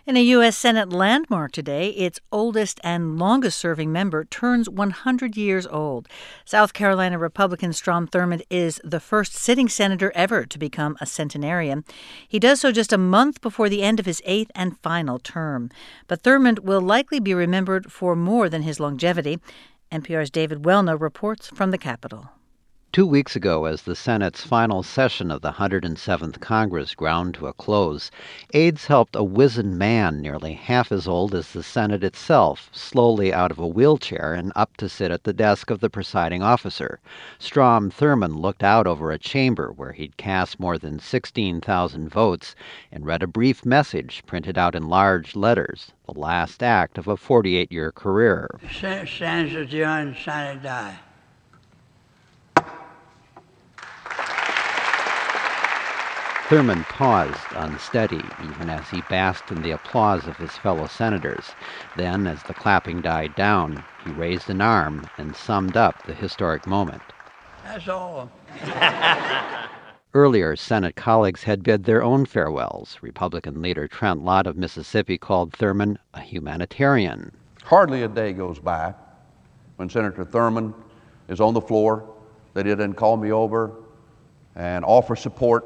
In a U.S. Senate landmark today, its oldest and longest-serving member turns 100 years old. South Carolina Republican Strom Thurmond is the first sitting senator ever to become a centenarian. He does so just a month before the end of his 8th and final term. But Thurmond will likely be remembered for more than his longevity. NPR's David Welna reports from the Capitol. 2 weeks ago, as the Senate's final session of the 107th Congress ground to a close, aides helped a wizened man nearly half as old as the Senate itself slowly out of a wheelchair and up to sit at the desk of the presiding officer. Strom Thurmond looked out over a chamber where he'd cast more than 16,000 votes and read a brief message printed out in large letters, the last act of a 48-year career. Stands adjourned, sine die. Thurmond paused, unsteady, even as he basked in the applause of his fellow senators. Then, as the clapping died down, he raised an arm and summed up the historic moment. That's all. Earlier, Senate colleagues had bid their own farewells. Republican leader Trent Lott of Mississippi called Thurmond a humanitarian. Hardly a day goes by when Senator Thurmond is on the floor that he doesn't call me over and offer support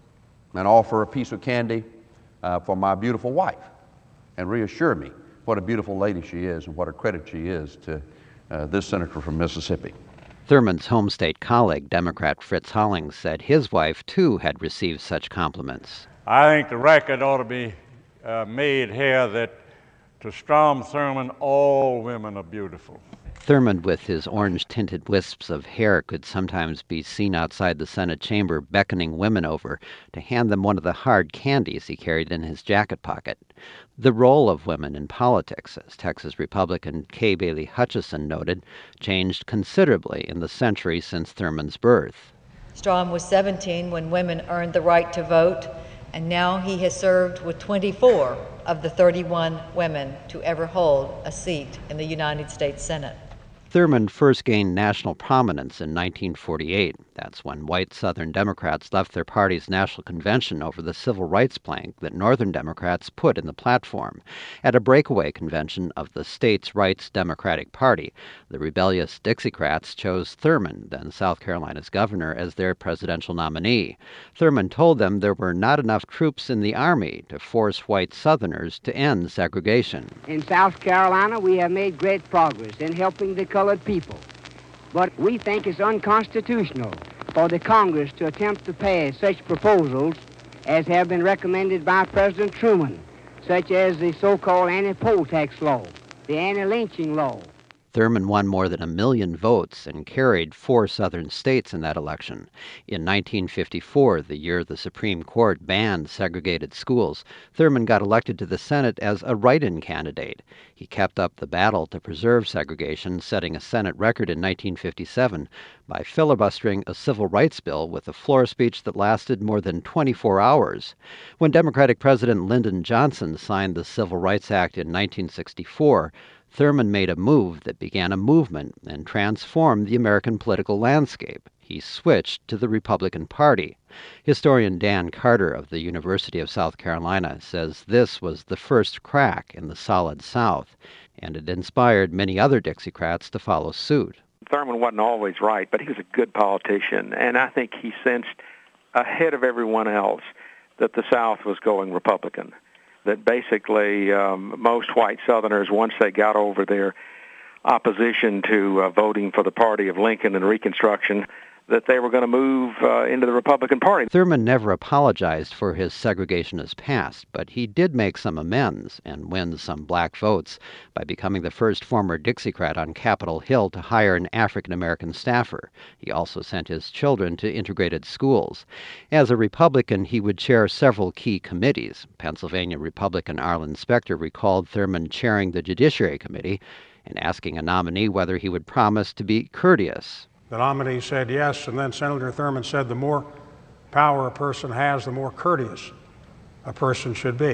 and offer a piece of candy for my beautiful wife and reassure me what a beautiful lady she is and what a credit she is to this senator from Mississippi. Thurmond's home state colleague, Democrat Fritz Hollings, said his wife, too, had received such compliments. I think the record ought to be made here that to Strom Thurmond, all women are beautiful. Thurmond, with his orange-tinted wisps of hair, could sometimes be seen outside the Senate chamber beckoning women over to hand them one of the hard candies he carried in his jacket pocket. The role of women in politics, as Texas Republican Kay Bailey Hutchison noted, changed considerably in the century since Thurmond's birth. Strom was 17 when women earned the right to vote, and now he has served with 24 of the 31 women to ever hold a seat in the United States Senate. Thurmond first gained national prominence in 1948. That's when white Southern Democrats left their party's national convention over the civil rights plank that Northern Democrats put in the platform. At a breakaway convention of the states' rights Democratic Party, the rebellious Dixiecrats chose Thurmond, then South Carolina's governor, as their presidential nominee. Thurmond told them there were not enough troops in the Army to force white Southerners to end segregation. In South Carolina, we have made great progress in helping the colored people, but we think it's unconstitutional for the Congress to attempt to pass such proposals as have been recommended by President Truman, such as the so-called anti-poll tax law, the anti-lynching law. Thurmond won more than 1 million votes and carried 4 southern states in that election. In 1954, the year the Supreme Court banned segregated schools, Thurmond got elected to the Senate as a write-in candidate. He kept up the battle to preserve segregation, setting a Senate record in 1957 by filibustering a civil rights bill with a floor speech that lasted more than 24 hours. When Democratic President Lyndon Johnson signed the Civil Rights Act in 1964, Thurmond made a move that began a movement and transformed the American political landscape. He switched to the Republican Party. Historian Dan Carter of the University of South Carolina says this was the first crack in the solid South, and it inspired many other Dixiecrats to follow suit. Thurmond wasn't always right, but he was a good politician, and I think he sensed ahead of everyone else that the South was going Republican. That basically most white Southerners, once they got over their opposition to voting for the party of Lincoln and Reconstruction, that they were going to move into the Republican Party. Thurmond never apologized for his segregationist past, but he did make some amends and win some black votes by becoming the first former Dixiecrat on Capitol Hill to hire an African-American staffer. He also sent his children to integrated schools. As a Republican, he would chair several key committees. Pennsylvania Republican Arlen Specter recalled Thurmond chairing the Judiciary Committee and asking a nominee whether he would promise to be courteous. The nominee said yes, and then Senator Thurmond said the more power a person has, the more courteous a person should be.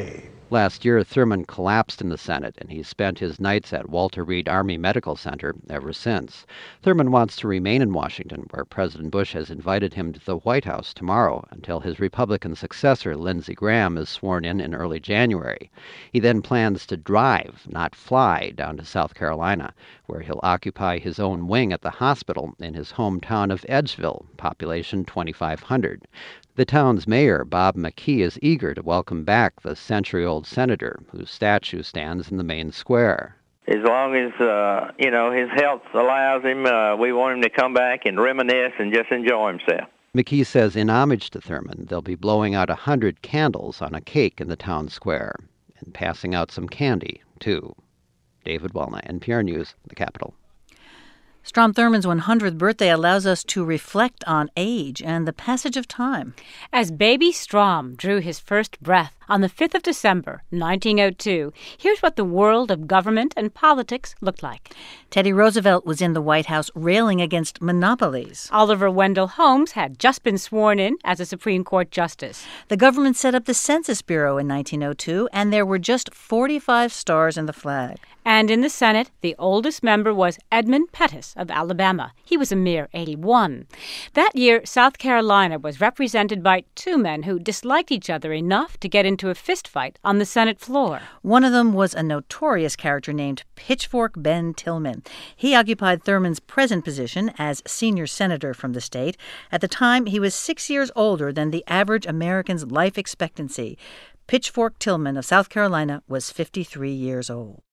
Last year, Thurman collapsed in the Senate, and he's spent his nights at Walter Reed Army Medical Center ever since. Thurman wants to remain in Washington, where President Bush has invited him to the White House tomorrow until his Republican successor, Lindsey Graham, is sworn in early January. He then plans to drive, not fly, down to South Carolina, where he'll occupy his own wing at the hospital in his hometown of Edgeville, population 2,500. The town's mayor, Bob McKee, is eager to welcome back the century-old senator, whose statue stands in the main square. As long as, his health allows him, we want him to come back and reminisce and just enjoy himself. McKee says in homage to Thurman, they'll be blowing out 100 candles on a cake in the town square and passing out some candy, too. David Wellna, NPR News, the Capitol. Strom Thurmond's 100th birthday allows us to reflect on age and the passage of time. As baby Strom drew his first breath on the 5th of December, 1902, here's what the world of government and politics looked like. Teddy Roosevelt was in the White House railing against monopolies. Oliver Wendell Holmes had just been sworn in as a Supreme Court justice. The government set up the Census Bureau in 1902, and there were just 45 stars in the flag. And in the Senate, the oldest member was Edmund Pettus of Alabama. He was a mere 81. That year, South Carolina was represented by two men who disliked each other enough to get into a fistfight on the Senate floor. One of them was a notorious character named Pitchfork Ben Tillman. He occupied Thurman's present position as senior senator from the state. At the time, he was 6 years older than the average American's life expectancy. Pitchfork Tillman of South Carolina was 53 years old.